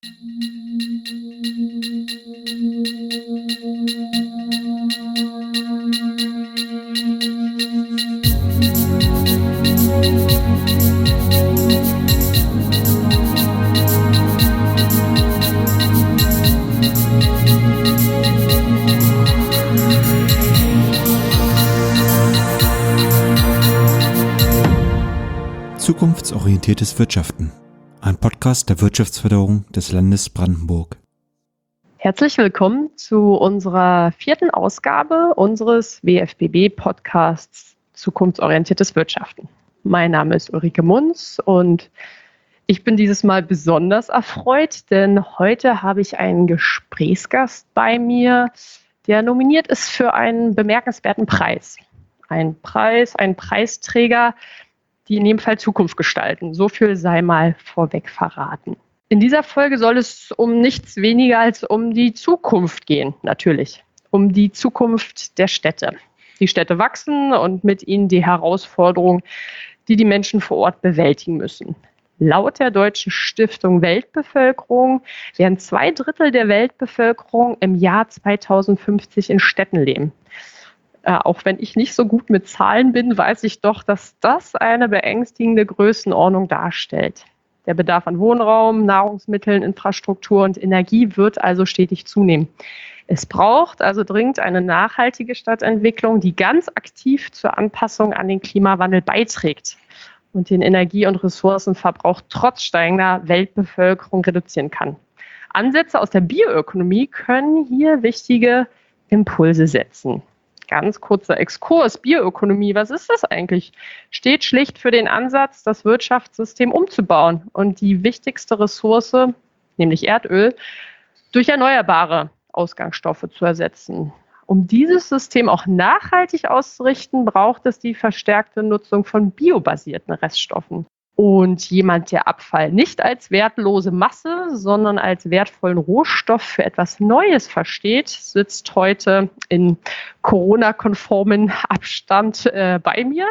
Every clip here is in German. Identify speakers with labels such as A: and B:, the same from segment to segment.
A: Zukunftsorientiertes Wirtschaften, ein Podcast der Wirtschaftsförderung des Landes Brandenburg.
B: Herzlich willkommen zu unserer 4. Ausgabe unseres WFBB-Podcasts Zukunftsorientiertes Wirtschaften. Mein Name ist Ulrike Munz und ich bin dieses Mal besonders erfreut, denn heute habe ich einen Gesprächsgast bei mir, der nominiert ist für einen bemerkenswerten Preis. Ein Preisträger, die in dem Fall Zukunft gestalten. So viel sei mal vorweg verraten. In dieser Folge soll es um nichts weniger als um die Zukunft gehen, natürlich. Um die Zukunft der Städte. Die Städte wachsen und mit ihnen die Herausforderungen, die die Menschen vor Ort bewältigen müssen. Laut der Deutschen Stiftung Weltbevölkerung werden 2/3 der Weltbevölkerung im Jahr 2050 in Städten leben. Auch wenn ich nicht so gut mit Zahlen bin, weiß ich doch, dass das eine beängstigende Größenordnung darstellt. Der Bedarf an Wohnraum, Nahrungsmitteln, Infrastruktur und Energie wird also stetig zunehmen. Es braucht also dringend eine nachhaltige Stadtentwicklung, die ganz aktiv zur Anpassung an den Klimawandel beiträgt und den Energie- und Ressourcenverbrauch trotz steigender Weltbevölkerung reduzieren kann. Ansätze aus der Bioökonomie können hier wichtige Impulse setzen. Ganz kurzer Exkurs, Bioökonomie, was ist das eigentlich? Steht schlicht für den Ansatz, das Wirtschaftssystem umzubauen und die wichtigste Ressource, nämlich Erdöl, durch erneuerbare Ausgangsstoffe zu ersetzen. Um dieses System auch nachhaltig auszurichten, braucht es die verstärkte Nutzung von biobasierten Reststoffen. Und jemand, der Abfall nicht als wertlose Masse, sondern als wertvollen Rohstoff für etwas Neues versteht, sitzt heute in Corona-konformen Abstand bei mir.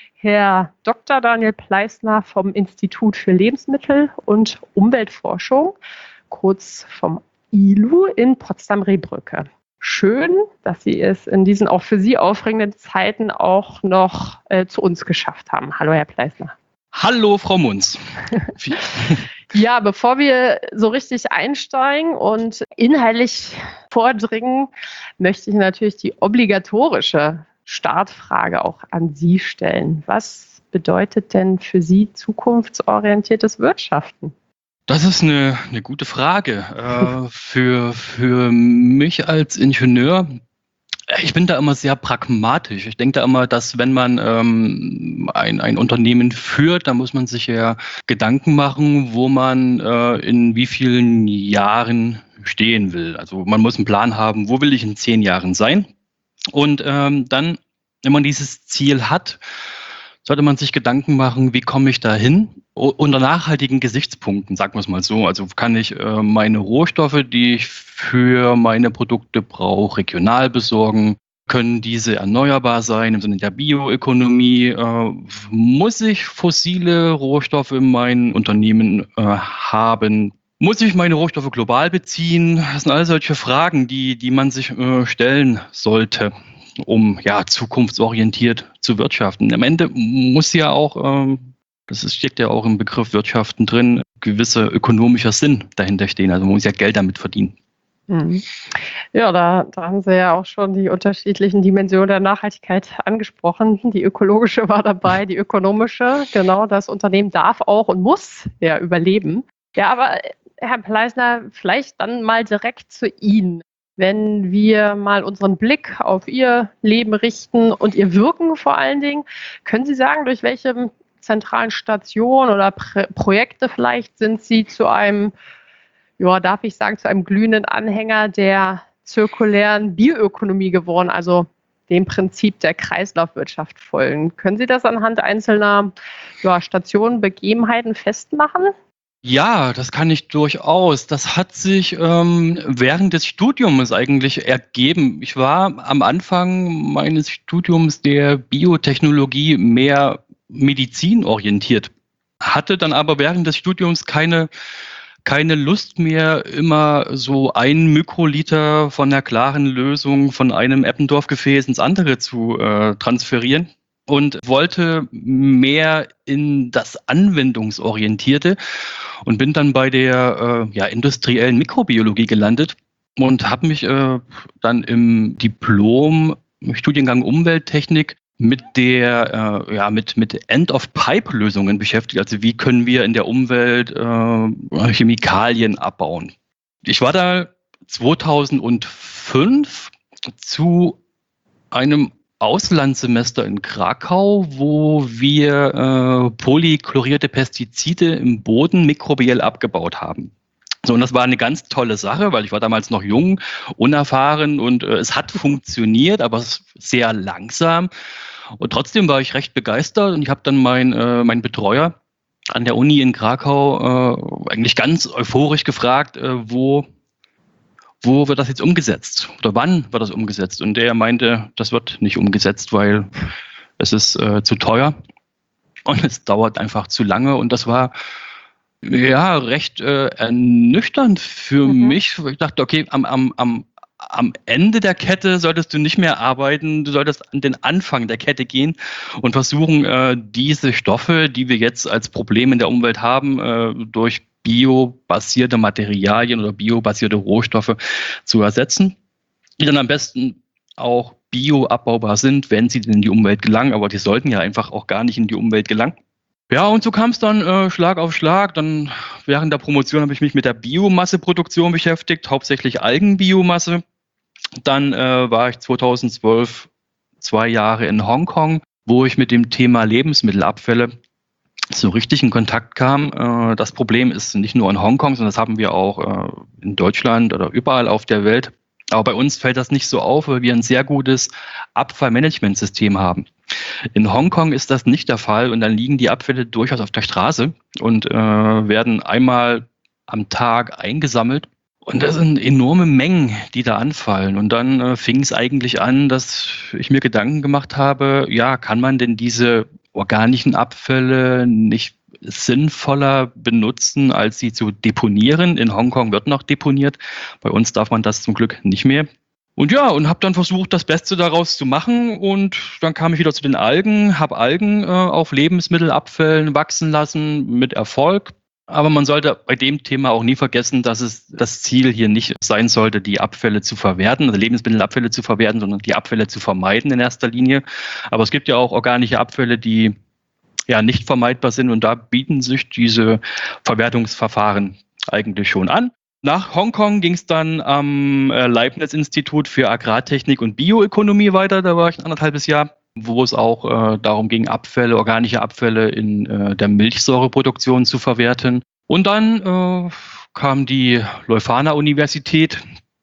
B: Herr Dr. Daniel Pleisner vom Institut für Lebensmittel- und Umweltforschung, kurz vom ILU in Potsdam-Rehbrücke. Schön, dass Sie es in diesen auch für Sie aufregenden Zeiten auch noch zu uns geschafft haben. Hallo, Herr Pleisner.
C: Hallo, Frau Munz.
B: Ja, bevor wir so richtig einsteigen und inhaltlich vordringen, möchte ich natürlich die obligatorische Startfrage auch an Sie stellen. Was bedeutet denn für Sie zukunftsorientiertes Wirtschaften?
C: Das ist eine gute Frage. Für mich als Ingenieur, ich bin da immer sehr pragmatisch. Ich denke da immer, dass wenn man ein Unternehmen führt, dann muss man sich ja Gedanken machen, wo man in wie vielen Jahren stehen will. Also man muss einen Plan haben, wo will ich in 10 Jahren sein? Und dann, wenn man dieses Ziel hat, sollte man sich Gedanken machen, wie komme ich da hin? Unter nachhaltigen Gesichtspunkten, sagen wir es mal so. Also kann ich meine Rohstoffe, die ich für meine Produkte brauche, regional besorgen? Können diese erneuerbar sein im Sinne der Bioökonomie? Muss ich fossile Rohstoffe in meinem Unternehmen haben? Muss ich meine Rohstoffe global beziehen? Das sind all solche Fragen, die man sich stellen sollte, um zukunftsorientiert zu wirtschaften. Am Ende muss ja auch, steckt ja auch im Begriff Wirtschaften drin, gewisser ökonomischer Sinn dahinter stehen. Also man muss ja Geld damit verdienen.
B: Ja, da haben Sie ja auch schon die unterschiedlichen Dimensionen der Nachhaltigkeit angesprochen. Die ökologische war dabei, die ökonomische. Genau, das Unternehmen darf auch und muss ja überleben. Ja, aber Herr Pleisner, vielleicht dann mal direkt zu Ihnen. Wenn wir mal unseren Blick auf Ihr Leben richten und Ihr Wirken vor allen Dingen, können Sie sagen, durch welche zentralen Stationen oder Projekte vielleicht sind Sie zu einem, darf ich sagen, zu einem glühenden Anhänger der zirkulären Bioökonomie geworden, also dem Prinzip der Kreislaufwirtschaft folgen? Können Sie das anhand einzelner Stationen, Begebenheiten festmachen?
C: Ja, das kann ich durchaus. Das hat sich während des Studiums eigentlich ergeben. Ich war am Anfang meines Studiums der Biotechnologie mehr medizinorientiert, hatte dann aber während des Studiums keine keine Lust mehr, immer so 1 Mikroliter von der klaren Lösung von einem Eppendorf-Gefäß ins andere zu transferieren und wollte mehr in das Anwendungsorientierte und bin dann bei der industriellen Mikrobiologie gelandet und habe mich dann im Diplom-Studiengang Umwelttechnik mit mit End-of-Pipe-Lösungen beschäftigt. Also wie können wir in der Umwelt Chemikalien abbauen? Ich war da 2005 zu einem Auslandssemester in Krakau, wo wir polychlorierte Pestizide im Boden mikrobiell abgebaut haben. So, und das war eine ganz tolle Sache, weil ich war damals noch jung, unerfahren und es hat funktioniert, aber sehr langsam. Und trotzdem war ich recht begeistert und ich habe dann meinen Betreuer an der Uni in Krakau eigentlich ganz euphorisch gefragt, wo wird das jetzt umgesetzt oder wann wird das umgesetzt? Und der meinte, das wird nicht umgesetzt, weil es ist zu teuer und es dauert einfach zu lange. Und das war recht ernüchternd für mich. Ich dachte, okay, am Ende der Kette solltest du nicht mehr arbeiten, du solltest an den Anfang der Kette gehen und versuchen, diese Stoffe, die wir jetzt als Problem in der Umwelt haben, durch biobasierte Materialien oder biobasierte Rohstoffe zu ersetzen, die dann am besten auch bioabbaubar sind, wenn sie in die Umwelt gelangen, aber die sollten ja einfach auch gar nicht in die Umwelt gelangen. Ja, und so kam es dann Schlag auf Schlag. Dann während der Promotion habe ich mich mit der Biomasseproduktion beschäftigt, hauptsächlich Algenbiomasse. Dann war ich 2012 2 Jahre in Hongkong, wo ich mit dem Thema Lebensmittelabfälle so richtig in Kontakt kam. Das Problem ist nicht nur in Hongkong, sondern das haben wir auch in Deutschland oder überall auf der Welt. Aber bei uns fällt das nicht so auf, weil wir ein sehr gutes Abfallmanagementsystem haben. In Hongkong ist das nicht der Fall und dann liegen die Abfälle durchaus auf der Straße und werden einmal am Tag eingesammelt. Und das sind enorme Mengen, die da anfallen. Und dann fing es eigentlich an, dass ich mir Gedanken gemacht habe, ja, kann man denn diese organischen Abfälle nicht sinnvoller benutzen, als sie zu deponieren? In Hongkong wird noch deponiert. Bei uns darf man das zum Glück nicht mehr. Und habe dann versucht, das Beste daraus zu machen. Und dann kam ich wieder zu den Algen, habe Algen auf Lebensmittelabfällen wachsen lassen mit Erfolg. Aber man sollte bei dem Thema auch nie vergessen, dass es das Ziel hier nicht sein sollte, die Abfälle zu verwerten, also Lebensmittelabfälle zu verwerten, sondern die Abfälle zu vermeiden in erster Linie. Aber es gibt ja auch organische Abfälle, die ja nicht vermeidbar sind und da bieten sich diese Verwertungsverfahren eigentlich schon an. Nach Hongkong ging es dann am Leibniz-Institut für Agrartechnik und Bioökonomie weiter, da war ich 1,5 Jahre, wo es auch darum ging, organische Abfälle in der Milchsäureproduktion zu verwerten. Und dann kam die Leuphana-Universität,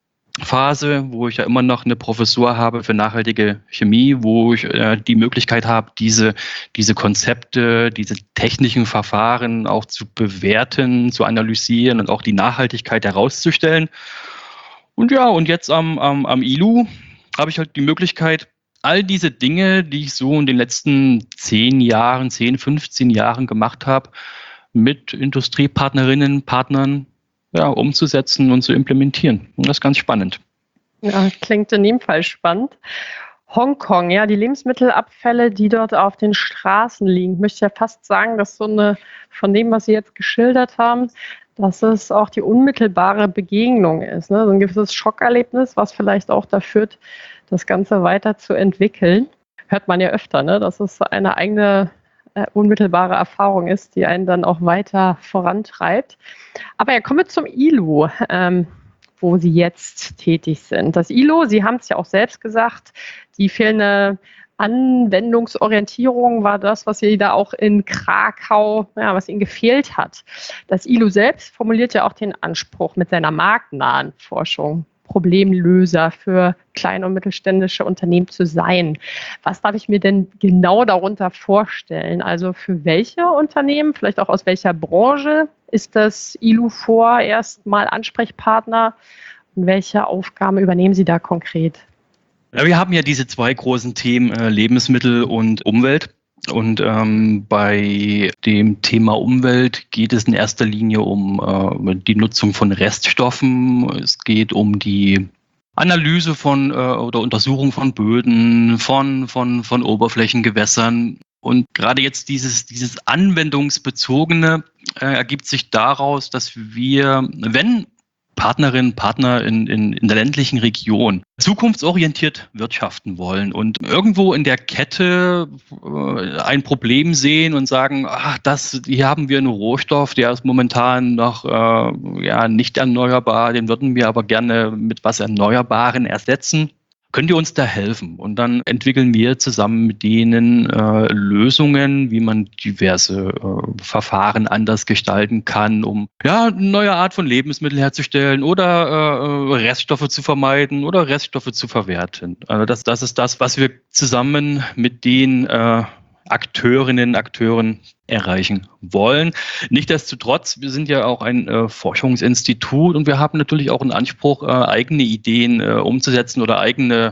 C: Phase, wo ich ja immer noch eine Professur habe für nachhaltige Chemie, wo ich die Möglichkeit habe, diese Konzepte, diese technischen Verfahren auch zu bewerten, zu analysieren und auch die Nachhaltigkeit herauszustellen. Und jetzt am ILU habe ich halt die Möglichkeit, all diese Dinge, die ich so in den letzten 10, 15 Jahren gemacht habe, mit Industriepartnerinnen, Partnern umzusetzen und zu implementieren. Und das ist ganz spannend.
B: Ja, klingt in jedem Fall spannend. Hongkong, ja, die Lebensmittelabfälle, die dort auf den Straßen liegen. Ich möchte ja fast sagen, dass von dem, was Sie jetzt geschildert haben, dass es auch die unmittelbare Begegnung ist. Ne? So ein gewisses Schockerlebnis, was vielleicht auch da führt, das Ganze weiter zu entwickeln. Hört man ja öfter, ne? Dass es eine eigene unmittelbare Erfahrung ist, die einen dann auch weiter vorantreibt. Aber ja, kommen wir zum ILU, wo Sie jetzt tätig sind. Das ILU, Sie haben es ja auch selbst gesagt, die fehlende Anwendungsorientierung war das, was Sie da auch in Krakau, was Ihnen gefehlt hat. Das ILU selbst formuliert ja auch den Anspruch mit seiner marktnahen Forschung, Problemlöser für kleine und mittelständische Unternehmen zu sein. Was darf ich mir denn genau darunter vorstellen? Also für welche Unternehmen, vielleicht auch aus welcher Branche ist das ILU vorerst mal Ansprechpartner und welche Aufgaben übernehmen Sie da konkret?
C: Ja, wir haben ja diese 2 großen Themen, Lebensmittel und Umwelt. Und bei dem Thema Umwelt geht es in erster Linie um die Nutzung von Reststoffen. Es geht um die Analyse von oder Untersuchung von Böden, von Oberflächengewässern. Und gerade jetzt dieses Anwendungsbezogene ergibt sich daraus, dass wir, wenn Partnerinnen, Partner in der ländlichen Region zukunftsorientiert wirtschaften wollen und irgendwo in der Kette ein Problem sehen und sagen, hier haben wir einen Rohstoff, der ist momentan noch nicht erneuerbar, den würden wir aber gerne mit was Erneuerbaren ersetzen. Könnt ihr uns da helfen? Und dann entwickeln wir zusammen mit denen Lösungen, wie man diverse Verfahren anders gestalten kann, um eine neue Art von Lebensmittel herzustellen oder Reststoffe zu vermeiden oder Reststoffe zu verwerten. Also das ist das, was wir zusammen mit den Akteurinnen, Akteuren erreichen wollen. Nichtsdestotrotz, wir sind ja auch ein Forschungsinstitut und wir haben natürlich auch einen Anspruch, eigene Ideen umzusetzen oder eigene,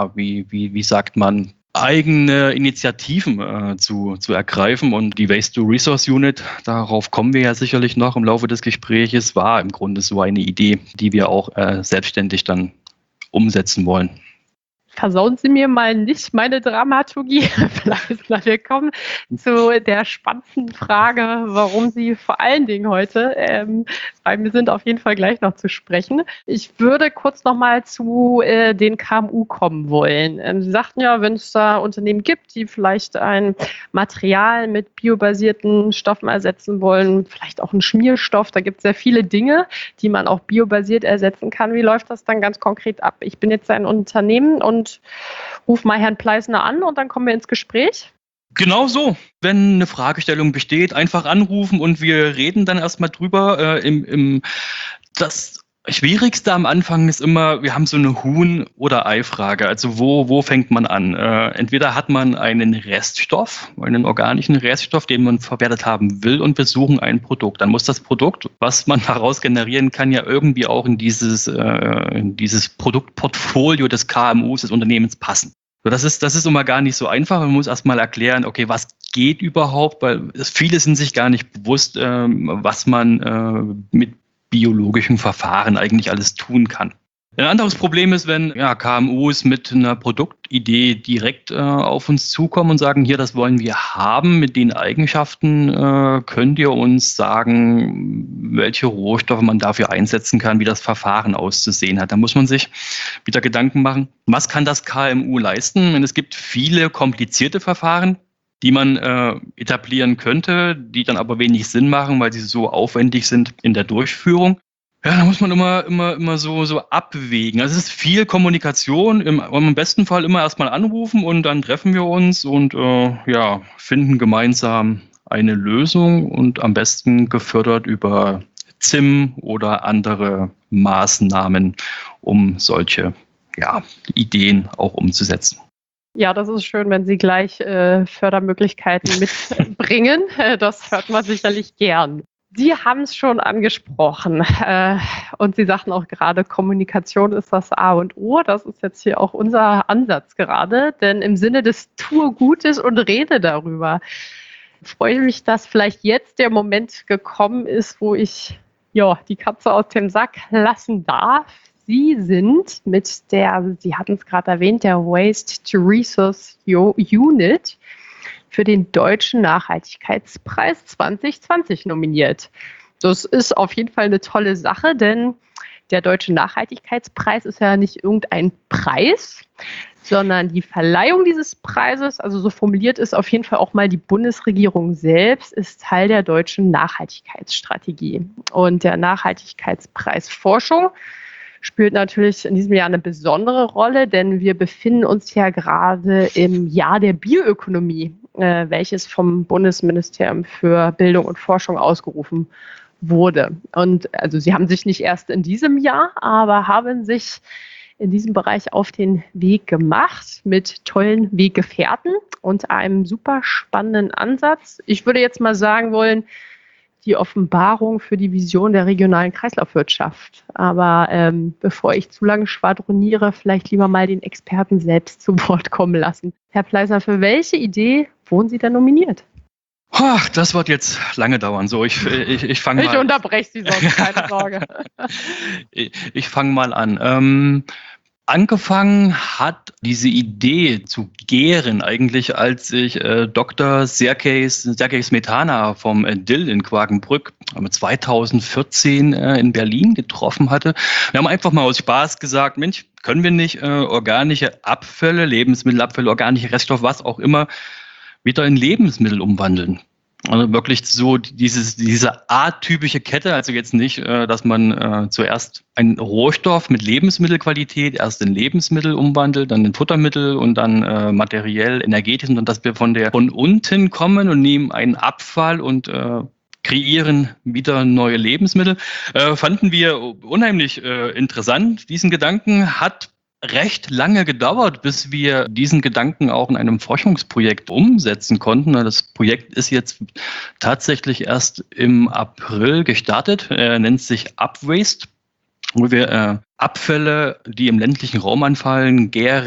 C: wie sagt man, eigene Initiativen zu ergreifen. Und die Waste-to-Resource-Unit, darauf kommen wir ja sicherlich noch im Laufe des Gespräches, war im Grunde so eine Idee, die wir auch selbstständig dann umsetzen wollen.
B: Versauen Sie mir mal nicht meine Dramaturgie. Wir kommen zu der spannenden Frage, warum Sie vor allen Dingen heute, weil wir sind auf jeden Fall gleich noch zu sprechen. Ich würde kurz nochmal zu den KMU kommen wollen. Sie sagten ja, wenn es da Unternehmen gibt, die vielleicht ein Material mit biobasierten Stoffen ersetzen wollen, vielleicht auch einen Schmierstoff, da gibt es sehr viele Dinge, die man auch biobasiert ersetzen kann. Wie läuft das dann ganz konkret ab? Ich bin jetzt ein Unternehmen und ruf mal Herrn Pleisner an und dann kommen wir ins Gespräch.
C: Genau so. Wenn eine Fragestellung besteht, einfach anrufen und wir reden dann erstmal drüber. Das Schwierigste am Anfang ist immer, wir haben so eine Huhn- oder Ei-Frage. Also wo fängt man an? Entweder hat man einen Reststoff, einen organischen Reststoff, den man verwertet haben will und wir suchen ein Produkt. Dann muss das Produkt, was man daraus generieren kann, ja irgendwie auch in dieses Produktportfolio des KMUs, des Unternehmens passen. Das ist immer gar nicht so einfach. Man muss erstmal erklären, okay, was geht überhaupt, weil viele sind sich gar nicht bewusst, was man mit biologischen Verfahren eigentlich alles tun kann. Ein anderes Problem ist, wenn KMUs mit einer Produktidee direkt auf uns zukommen und sagen, hier, das wollen wir haben, mit den Eigenschaften könnt ihr uns sagen, welche Rohstoffe man dafür einsetzen kann, wie das Verfahren auszusehen hat. Da muss man sich wieder Gedanken machen, was kann das KMU leisten? Und es gibt viele komplizierte Verfahren, die man etablieren könnte, die dann aber wenig Sinn machen, weil sie so aufwendig sind in der Durchführung. Ja, da muss man immer so abwägen. Also es ist viel Kommunikation, im besten Fall immer erstmal anrufen und dann treffen wir uns und finden gemeinsam eine Lösung und am besten gefördert über ZIM oder andere Maßnahmen, um solche Ideen auch umzusetzen.
B: Ja, das ist schön, wenn Sie gleich Fördermöglichkeiten mitbringen. Das hört man sicherlich gern. Sie haben es schon angesprochen und Sie sagten auch gerade, Kommunikation ist das A und O. Das ist jetzt hier auch unser Ansatz gerade, denn im Sinne des Tue Gutes und rede darüber, freue ich mich, dass vielleicht jetzt der Moment gekommen ist, wo ich die Katze aus dem Sack lassen darf. Sie sind mit der, Sie hatten es gerade erwähnt, der Waste-to-Resource Unit für den Deutschen Nachhaltigkeitspreis 2020 nominiert. Das ist auf jeden Fall eine tolle Sache, denn der Deutsche Nachhaltigkeitspreis ist ja nicht irgendein Preis, sondern die Verleihung dieses Preises, also so formuliert ist auf jeden Fall auch mal die Bundesregierung selbst, ist Teil der deutschen Nachhaltigkeitsstrategie. Und der Nachhaltigkeitspreis Forschung spielt natürlich in diesem Jahr eine besondere Rolle, denn wir befinden uns ja gerade im Jahr der Bioökonomie, welches vom Bundesministerium für Bildung und Forschung ausgerufen wurde. Und also Sie haben sich nicht erst in diesem Jahr, aber haben sich in diesem Bereich auf den Weg gemacht mit tollen Weggefährten und einem super spannenden Ansatz. Ich würde jetzt mal sagen wollen, die Offenbarung für die Vision der regionalen Kreislaufwirtschaft. Aber bevor ich zu lange schwadroniere, vielleicht lieber mal den Experten selbst zu Wort kommen lassen. Herr Pleisner, für welche Idee wurden Sie denn nominiert?
C: Ach, das wird jetzt lange dauern. So, ich fange mal.
B: Ich unterbreche Sie sonst, keine Sorge.
C: Ich fange mal an. Angefangen hat diese Idee zu gären eigentlich, als ich Dr. Sergej Smetana vom DIL in Quakenbrück 2014 in Berlin getroffen hatte. Wir haben einfach mal aus Spaß gesagt, Mensch, können wir nicht organische Abfälle, Lebensmittelabfälle, organische Reststoffe, was auch immer, wieder in Lebensmittel umwandeln? Also wirklich so diese atypische Kette, also jetzt nicht, dass man zuerst einen Rohstoff mit Lebensmittelqualität erst in Lebensmittel umwandelt, dann in Futtermittel und dann materiell, energetisch, und dass wir von unten kommen und nehmen einen Abfall und kreieren wieder neue Lebensmittel. Fanden wir unheimlich interessant. Diesen Gedanken hat recht lange gedauert, bis wir diesen Gedanken auch in einem Forschungsprojekt umsetzen konnten. Das Projekt ist jetzt tatsächlich erst im April gestartet, nennt sich Upwaste, wo wir Abfälle, die im ländlichen Raum anfallen,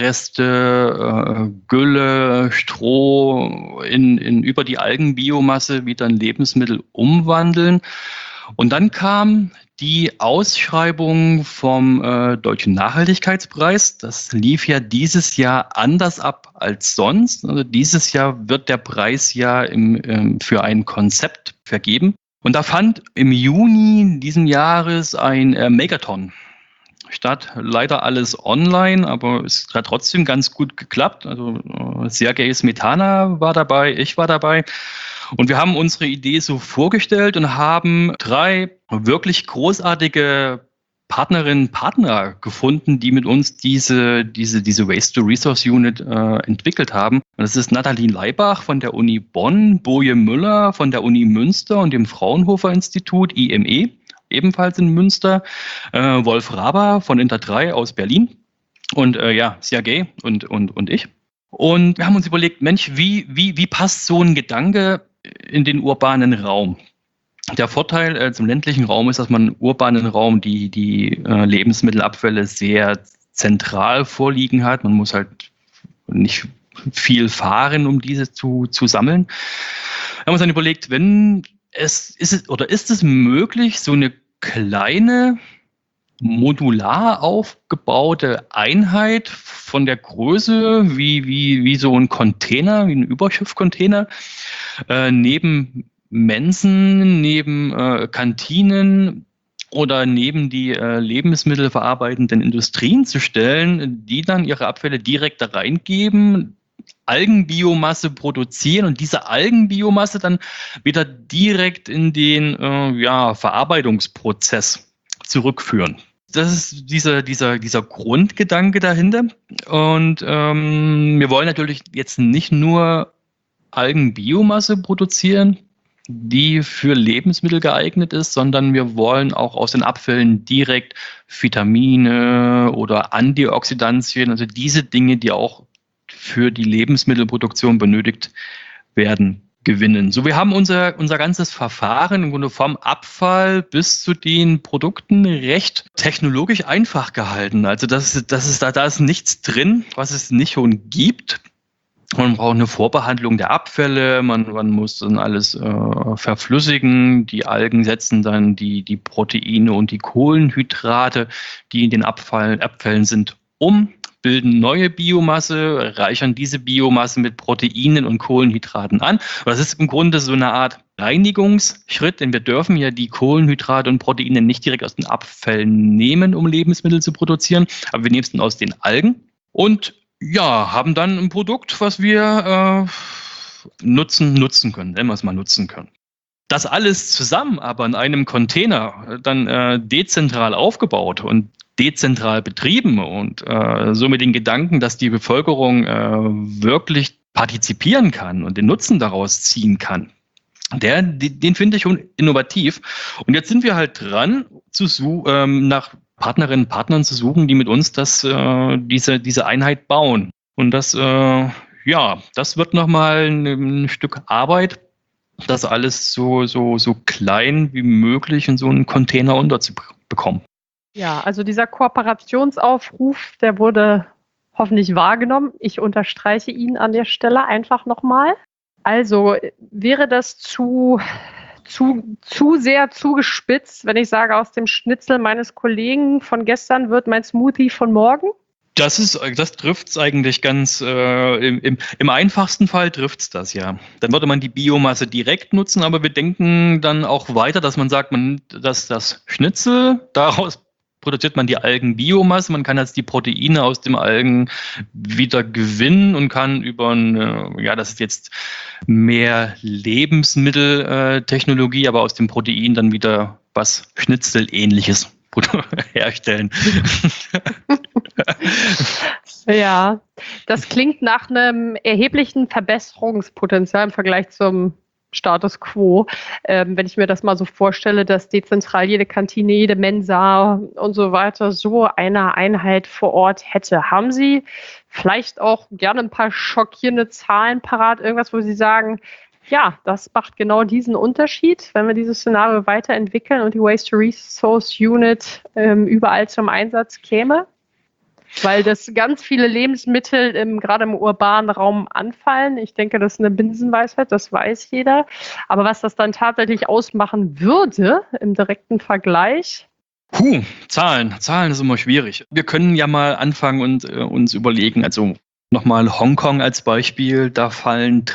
C: Gärreste, Gülle, Stroh über die Algenbiomasse wieder in Lebensmittel umwandeln. Und dann kam die Ausschreibung vom Deutschen Nachhaltigkeitspreis. Das lief ja dieses Jahr anders ab als sonst. Also dieses Jahr wird der Preis ja für ein Konzept vergeben. Und da fand im Juni diesen Jahres ein Megathon statt. Leider alles online, aber es hat trotzdem ganz gut geklappt. Also Sergej Smetana war dabei, ich war dabei. Und wir haben unsere Idee so vorgestellt und haben 3 wirklich großartige Partnerinnen und Partner gefunden, die mit uns diese Waste-to-Resource-Unit entwickelt haben. Und das ist Nathalie Leibach von der Uni Bonn, Boje Müller von der Uni Münster und dem Fraunhofer-Institut IME, ebenfalls in Münster, Wolf Raber von Inter 3 aus Berlin und Sergej und ich. Und wir haben uns überlegt, Mensch, wie passt so ein Gedanke in den urbanen Raum? Der Vorteil zum ländlichen Raum ist, dass man im urbanen Raum die Lebensmittelabfälle sehr zentral vorliegen hat. Man muss halt nicht viel fahren, um diese zu sammeln. Wir haben uns dann überlegt, ist es möglich, so eine kleine modular aufgebaute Einheit von der Größe wie so ein Container, wie ein Überschiffcontainer, neben Mensen, neben Kantinen oder neben die lebensmittelverarbeitenden Industrien zu stellen, die dann ihre Abfälle direkt da reingeben, Algenbiomasse produzieren und diese Algenbiomasse dann wieder direkt in den Verarbeitungsprozess zurückführen. Das ist dieser Grundgedanke dahinter. Und wir wollen natürlich jetzt nicht nur Algenbiomasse produzieren, die für Lebensmittel geeignet ist, sondern wir wollen auch aus den Abfällen direkt Vitamine oder Antioxidantien, also diese Dinge, die auch für die Lebensmittelproduktion benötigt werden, gewinnen. So, wir haben unser ganzes Verfahren im Grunde vom Abfall bis zu den Produkten recht technologisch einfach gehalten. Also da ist nichts drin, was es nicht schon gibt. Man braucht eine Vorbehandlung der Abfälle, man muss dann alles verflüssigen. Die Algen setzen dann die Proteine und die Kohlenhydrate, die in den Abfällen sind, bilden neue Biomasse, reichern diese Biomasse mit Proteinen und Kohlenhydraten an. Das ist im Grunde so eine Art Reinigungsschritt, denn wir dürfen ja die Kohlenhydrate und Proteine nicht direkt aus den Abfällen nehmen, um Lebensmittel zu produzieren, aber wir nehmen es dann aus den Algen und haben dann ein Produkt, was wir nutzen können, nennen wir es mal nutzen können. Das alles zusammen aber in einem Container dann dezentral aufgebaut und dezentral betrieben und so mit den Gedanken, dass die Bevölkerung wirklich partizipieren kann und den Nutzen daraus ziehen kann, den finde ich schon innovativ. Und jetzt sind wir halt dran, nach Partnerinnen und Partnern zu suchen, die mit uns diese Einheit bauen. Und das wird nochmal ein Stück Arbeit, das alles so klein wie möglich in so einen Container unterzubekommen.
B: Ja, also dieser Kooperationsaufruf, der wurde hoffentlich wahrgenommen. Ich unterstreiche ihn an der Stelle einfach nochmal. Also wäre das zu sehr zugespitzt, wenn ich sage, aus dem Schnitzel meines Kollegen von gestern wird mein Smoothie von morgen?
C: Das trifft es eigentlich ganz, im einfachsten Fall trifft es das, ja. Dann würde man die Biomasse direkt nutzen, aber wir denken dann auch weiter, dass man sagt, dass das Schnitzel, daraus produziert man die Algenbiomasse, man kann jetzt die Proteine aus dem Algen wieder gewinnen und kann das ist jetzt mehr Lebensmitteltechnologie, aber aus dem Protein dann wieder was Schnitzelähnliches herstellen.
B: Ja, das klingt nach einem erheblichen Verbesserungspotenzial im Vergleich zum Status quo. Wenn ich mir das mal so vorstelle, dass dezentral jede Kantine, jede Mensa und so weiter so eine Einheit vor Ort hätte. Haben Sie vielleicht auch gerne ein paar schockierende Zahlen parat? Irgendwas, wo Sie sagen, ja, das macht genau diesen Unterschied, wenn wir dieses Szenario weiterentwickeln und die Waste-to-Resource-Unit überall zum Einsatz käme? Weil das ganz viele Lebensmittel gerade im urbanen Raum anfallen. Ich denke, das ist eine Binsenweisheit, das weiß jeder. Aber was das dann tatsächlich ausmachen würde im direkten Vergleich?
C: Zahlen ist immer schwierig. Wir können ja mal anfangen und uns überlegen, also nochmal Hongkong als Beispiel, da fallen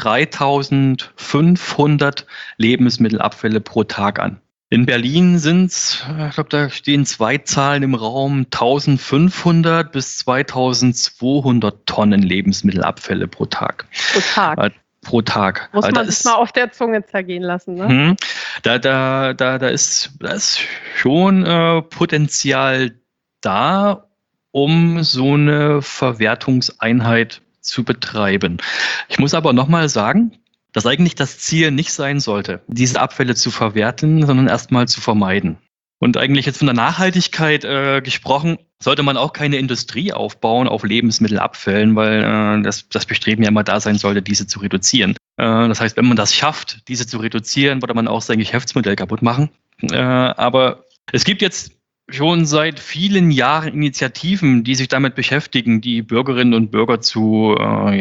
C: 3500 Lebensmittelabfälle pro Tag an. In Berlin sind es, ich glaube, da stehen 2 Zahlen im Raum, 1500 bis 2200 Tonnen Lebensmittelabfälle pro Tag. Pro Tag.
B: Muss man sich mal auf der Zunge zergehen lassen, ne?
C: Da ist schon Potenzial da, um so eine Verwertungseinheit zu betreiben. Ich muss aber nochmal sagen, dass eigentlich das Ziel nicht sein sollte, diese Abfälle zu verwerten, sondern erstmal zu vermeiden. Und eigentlich jetzt von der Nachhaltigkeit gesprochen, sollte man auch keine Industrie aufbauen auf Lebensmittelabfällen, weil das Bestreben ja immer da sein sollte, diese zu reduzieren. Das heißt, wenn man das schafft, diese zu reduzieren, würde man auch sein Geschäftsmodell kaputt machen. Aber es gibt jetzt schon seit vielen Jahren Initiativen, die sich damit beschäftigen, die Bürgerinnen und Bürger zu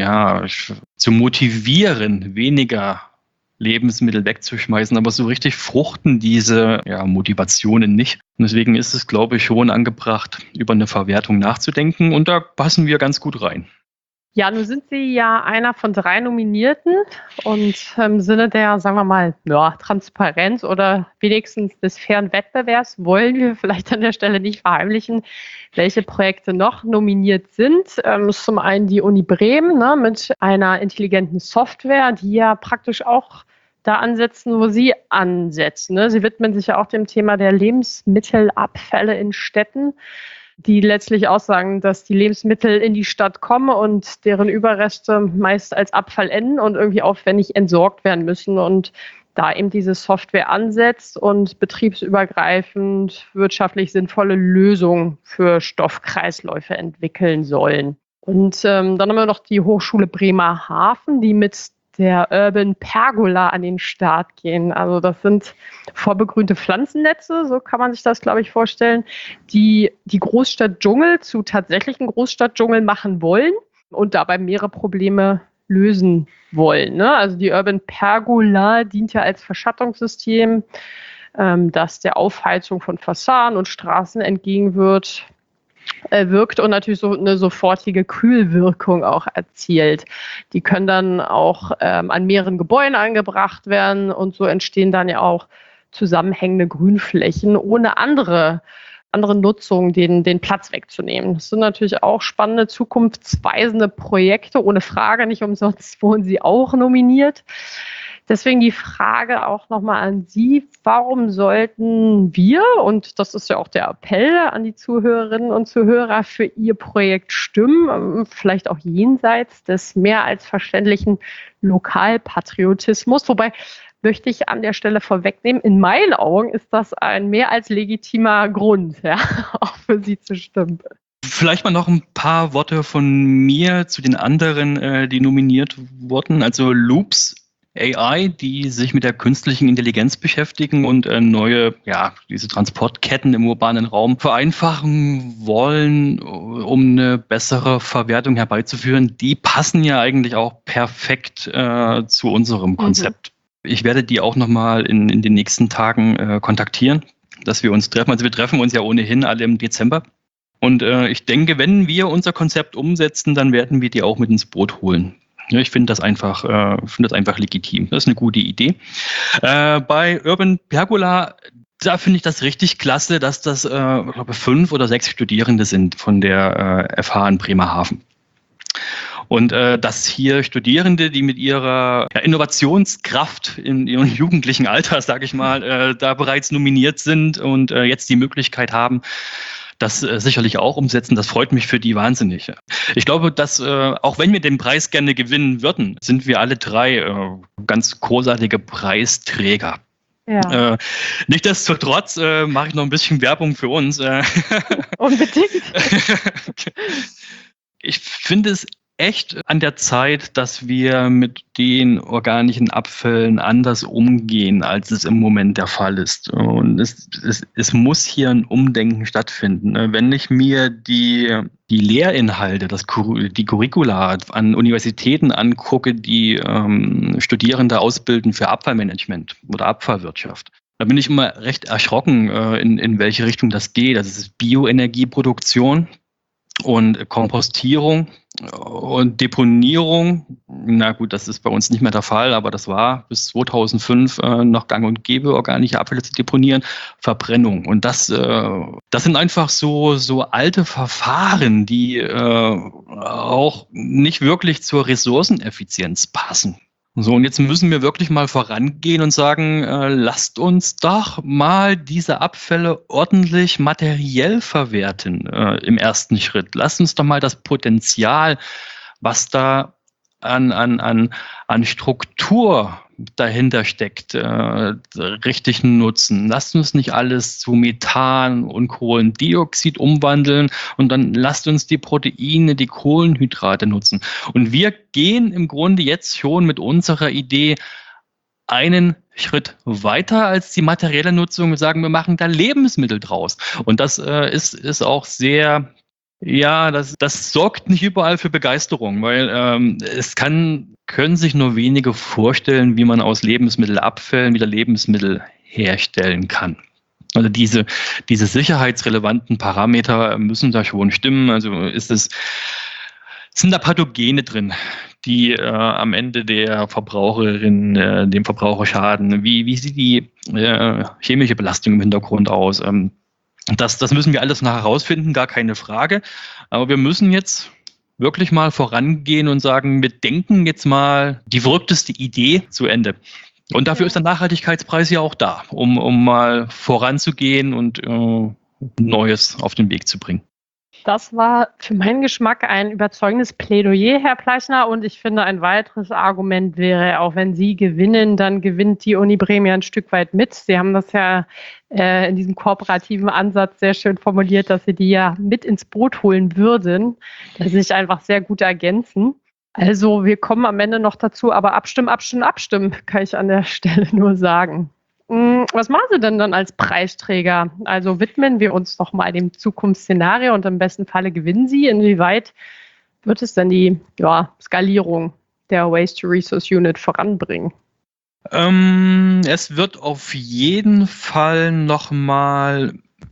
C: motivieren, weniger Lebensmittel wegzuschmeißen. Aber so richtig fruchten diese Motivationen nicht. Und deswegen ist es, glaube ich, schon angebracht, über eine Verwertung nachzudenken. Und da passen wir ganz gut rein.
B: Ja, nun sind Sie ja einer von 3 Nominierten und im Sinne der, sagen wir mal, Transparenz oder wenigstens des fairen Wettbewerbs wollen wir vielleicht an der Stelle nicht verheimlichen, welche Projekte noch nominiert sind. Ist zum einen die Uni Bremen, ne, mit einer intelligenten Software, die ja praktisch auch da ansetzen, wo Sie ansetzen. Ne? Sie widmen sich ja auch dem Thema der Lebensmittelabfälle in Städten, die letztlich aussagen, dass die Lebensmittel in die Stadt kommen und deren Überreste meist als Abfall enden und irgendwie aufwendig entsorgt werden müssen. Und da eben diese Software ansetzt und betriebsübergreifend wirtschaftlich sinnvolle Lösungen für Stoffkreisläufe entwickeln sollen. Und dann haben wir noch die Hochschule Bremerhaven, die mit der Urban Pergola an den Start gehen. Also das sind vorbegrünte Pflanzennetze, so kann man sich das, glaube ich, vorstellen, die die Großstadtdschungel zu tatsächlichen Großstadtdschungel machen wollen und dabei mehrere Probleme lösen wollen. Ne? Also die Urban Pergola dient ja als Verschattungssystem, das der Aufheizung von Fassaden und Straßen entgegenwirkt und natürlich so eine sofortige Kühlwirkung auch erzielt. Die können dann auch an mehreren Gebäuden angebracht werden und so entstehen dann ja auch zusammenhängende Grünflächen ohne andere Nutzung, den Platz wegzunehmen. Das sind natürlich auch spannende, zukunftsweisende Projekte, ohne Frage, nicht umsonst wurden sie auch nominiert. Deswegen die Frage auch nochmal an Sie, warum sollten wir, und das ist ja auch der Appell an die Zuhörerinnen und Zuhörer, für Ihr Projekt stimmen, vielleicht auch jenseits des mehr als verständlichen Lokalpatriotismus, wobei möchte ich an der Stelle vorwegnehmen, in meinen Augen ist das ein mehr als legitimer Grund, ja, auch für Sie zu stimmen.
C: Vielleicht mal noch ein paar Worte von mir zu den anderen, die nominiert wurden. Also Loops AI, die sich mit der künstlichen Intelligenz beschäftigen und neue, diese Transportketten im urbanen Raum vereinfachen wollen, um eine bessere Verwertung herbeizuführen. Die passen ja eigentlich auch perfekt zu unserem Konzept. Ich werde die auch nochmal in den nächsten Tagen kontaktieren, dass wir uns treffen. Also wir treffen uns ja ohnehin alle im Dezember. Und ich denke, wenn wir unser Konzept umsetzen, dann werden wir die auch mit ins Boot holen. Ja, ich finde das einfach legitim. Das ist eine gute Idee. Bei Urban Pergola, da finde ich das richtig klasse, dass das, ich glaube, 5 oder 6 Studierende sind von der FH in Bremerhaven. Und dass hier Studierende, die mit ihrer Innovationskraft in ihrem jugendlichen Alter, sage ich mal, da bereits nominiert sind und jetzt die Möglichkeit haben, das sicherlich auch umsetzen. Das freut mich für die wahnsinnig. Ich glaube, dass auch wenn wir den Preis gerne gewinnen würden, sind wir alle 3 ganz großartige Preisträger.
B: Ja.
C: Nichtsdestotrotz mache ich noch ein bisschen Werbung für uns.
B: Unbedingt.
C: Ich finde es echt an der Zeit, dass wir mit den organischen Abfällen anders umgehen, als es im Moment der Fall ist. Und es muss hier ein Umdenken stattfinden. Wenn ich mir die Lehrinhalte, die Curricula an Universitäten angucke, die Studierende ausbilden für Abfallmanagement oder Abfallwirtschaft, da bin ich immer recht erschrocken, in welche Richtung das geht. Das ist Bioenergieproduktion und Kompostierung und Deponierung. Na gut, das ist bei uns nicht mehr der Fall, aber das war bis 2005 noch gang und gäbe, organische Abfälle zu deponieren. Verbrennung. Und das sind einfach so alte Verfahren, die auch nicht wirklich zur Ressourceneffizienz passen. So, und jetzt müssen wir wirklich mal vorangehen und sagen, lasst uns doch mal diese Abfälle ordentlich materiell verwerten im ersten Schritt. Lasst uns doch mal das Potenzial, was da an Struktur dahinter steckt, richtig nutzen. Lasst uns nicht alles zu Methan und Kohlendioxid umwandeln und dann lasst uns die Proteine, die Kohlenhydrate nutzen. Und wir gehen im Grunde jetzt schon mit unserer Idee einen Schritt weiter als die materielle Nutzung. Wir sagen, wir machen da Lebensmittel draus. Und das ist auch sehr... Ja, das sorgt nicht überall für Begeisterung, weil können sich nur wenige vorstellen, wie man aus Lebensmittelabfällen wieder Lebensmittel herstellen kann. Also diese sicherheitsrelevanten Parameter müssen da schon stimmen. Also sind da Pathogene drin, die am Ende der Verbraucherin, dem Verbraucher schaden? Wie sieht die chemische Belastung im Hintergrund aus? Das müssen wir alles noch herausfinden, gar keine Frage. Aber wir müssen jetzt wirklich mal vorangehen und sagen, wir denken jetzt mal die verrückteste Idee zu Ende. Und dafür ist der Nachhaltigkeitspreis ja auch da, um mal voranzugehen und Neues auf den Weg zu bringen.
B: Das war für meinen Geschmack ein überzeugendes Plädoyer, Herr Pleichner. Und ich finde, ein weiteres Argument wäre, auch wenn Sie gewinnen, dann gewinnt die Uni Bremen ja ein Stück weit mit. Sie haben das ja in diesem kooperativen Ansatz sehr schön formuliert, dass Sie die ja mit ins Boot holen würden, dass sie sich einfach sehr gut ergänzen. Also wir kommen am Ende noch dazu, aber abstimmen, kann ich an der Stelle nur sagen. Was machen Sie denn dann als Preisträger? Also widmen wir uns doch mal dem Zukunftsszenario und im besten Falle gewinnen Sie. Inwieweit wird es denn die Skalierung der Waste-to-Resource-Unit voranbringen?
C: Es wird auf jeden Fall nochmal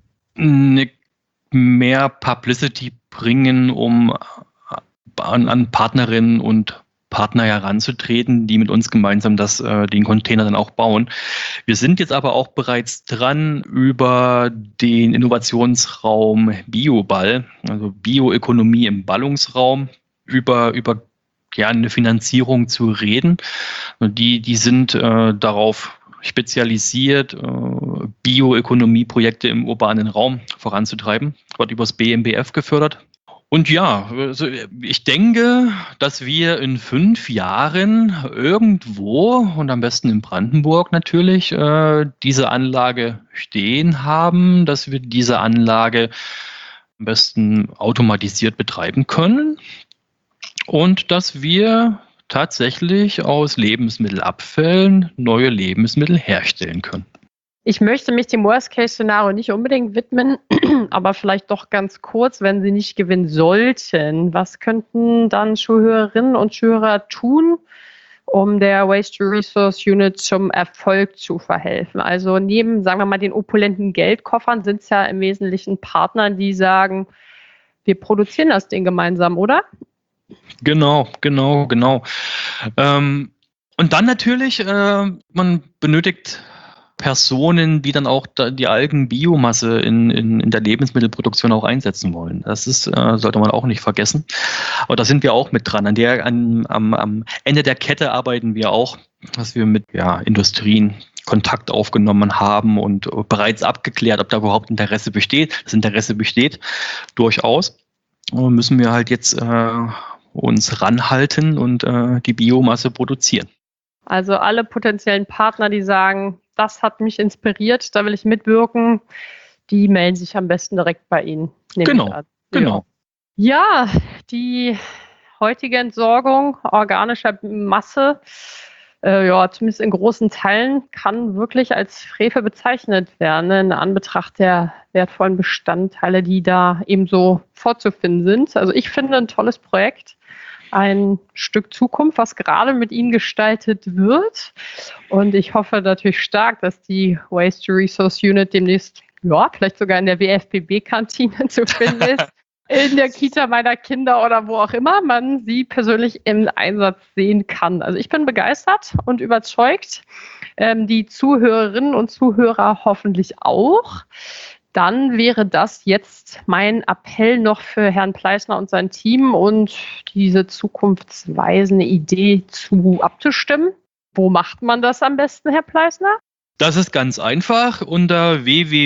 C: mehr Publicity bringen, um an Partnerinnen und Partner heranzutreten, die mit uns gemeinsam den Container dann auch bauen. Wir sind jetzt aber auch bereits dran, über den Innovationsraum Bioball, also Bioökonomie im Ballungsraum, über eine Finanzierung zu reden. Die sind darauf spezialisiert, Bioökonomieprojekte im urbanen Raum voranzutreiben, wird übers BMBF gefördert. Und ja, also ich denke, dass wir in 5 Jahren irgendwo und am besten in Brandenburg natürlich diese Anlage stehen haben, dass wir diese Anlage am besten automatisiert betreiben können und dass wir tatsächlich aus Lebensmittelabfällen neue Lebensmittel herstellen können.
B: Ich möchte mich dem Worst-Case-Szenario nicht unbedingt widmen, aber vielleicht doch ganz kurz, wenn Sie nicht gewinnen sollten. Was könnten dann Zuhörerinnen und Zuhörer tun, um der Waste-to-Resource Unit zum Erfolg zu verhelfen? Also neben, sagen wir mal, den opulenten Geldkoffern sind es ja im Wesentlichen Partner, die sagen, wir produzieren das Ding gemeinsam, oder?
C: Genau. Und dann natürlich, man benötigt Personen, die dann auch die Algenbiomasse in der Lebensmittelproduktion auch einsetzen wollen. Das ist, sollte man auch nicht vergessen. Aber da sind wir auch mit dran. Am Ende der Kette arbeiten wir auch, dass wir mit Industrien Kontakt aufgenommen haben und bereits abgeklärt, ob da überhaupt Interesse besteht. Das Interesse besteht durchaus. Und müssen wir halt jetzt uns ranhalten und die Biomasse produzieren.
B: Also alle potenziellen Partner, die sagen, das hat mich inspiriert, da will ich mitwirken, die melden sich am besten direkt bei Ihnen.
C: Genau.
B: Ja, die heutige Entsorgung organischer Masse, zumindest in großen Teilen, kann wirklich als Frevel bezeichnet werden, in Anbetracht der wertvollen Bestandteile, die da ebenso vorzufinden sind. Also ich finde ein tolles Projekt. Ein Stück Zukunft, was gerade mit Ihnen gestaltet wird. Und ich hoffe natürlich stark, dass die Waste-to-Resource Unit demnächst, vielleicht sogar in der WFPB-Kantine zu finden ist, in der Kita meiner Kinder oder wo auch immer man sie persönlich im Einsatz sehen kann. Also ich bin begeistert und überzeugt. Die Zuhörerinnen und Zuhörer hoffentlich auch. Dann wäre das jetzt mein Appell noch für Herrn Pleisner und sein Team und diese zukunftsweisende Idee abzustimmen. Wo macht man das am besten, Herr Pleisner?
C: Das ist ganz einfach unter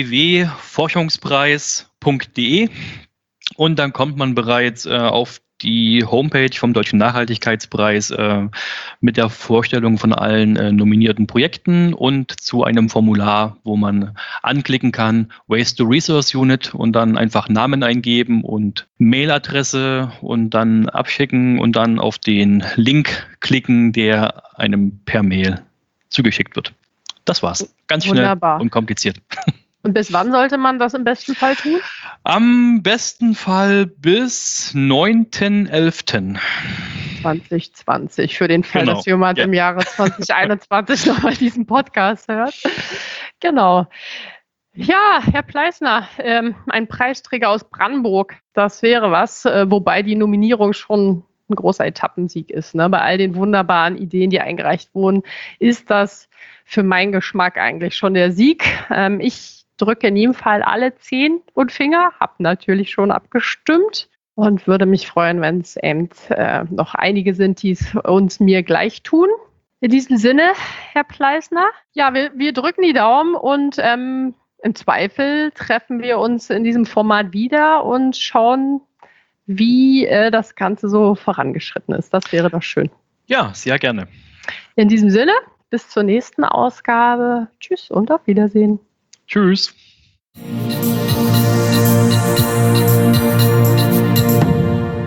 C: www.forschungspreis.de und dann kommt man bereits auf die Homepage vom Deutschen Nachhaltigkeitspreis mit der Vorstellung von allen nominierten Projekten und zu einem Formular, wo man anklicken kann, Waste-to-Resource Unit und dann einfach Namen eingeben und Mailadresse und dann abschicken und dann auf den Link klicken, der einem per Mail zugeschickt wird. Das war's. Ganz schnell und kompliziert.
B: Und bis wann sollte man das im besten Fall tun?
C: Am besten Fall bis 9.11.
B: 2020, für den Fall, dass jemand im Jahre 2021 nochmal diesen Podcast hört. Genau. Ja, Herr Pleisner, ein Preisträger aus Brandenburg, das wäre was, wobei die Nominierung schon ein großer Etappensieg ist. Ne? Bei all den wunderbaren Ideen, die eingereicht wurden, ist das für meinen Geschmack eigentlich schon der Sieg. Ich drücke in jedem Fall alle 10 und Finger, habe natürlich schon abgestimmt und würde mich freuen, wenn es eben noch einige sind, die es uns mir gleich tun. In diesem Sinne, Herr Pleisner, wir drücken die Daumen und im Zweifel treffen wir uns in diesem Format wieder und schauen, wie das Ganze so vorangeschritten ist. Das wäre doch schön.
C: Ja, sehr gerne.
B: In diesem Sinne, bis zur nächsten Ausgabe. Tschüss und auf Wiedersehen.
C: Tschüss.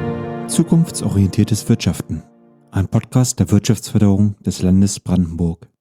A: Zukunftsorientiertes Wirtschaften. Ein Podcast der Wirtschaftsförderung des Landes Brandenburg.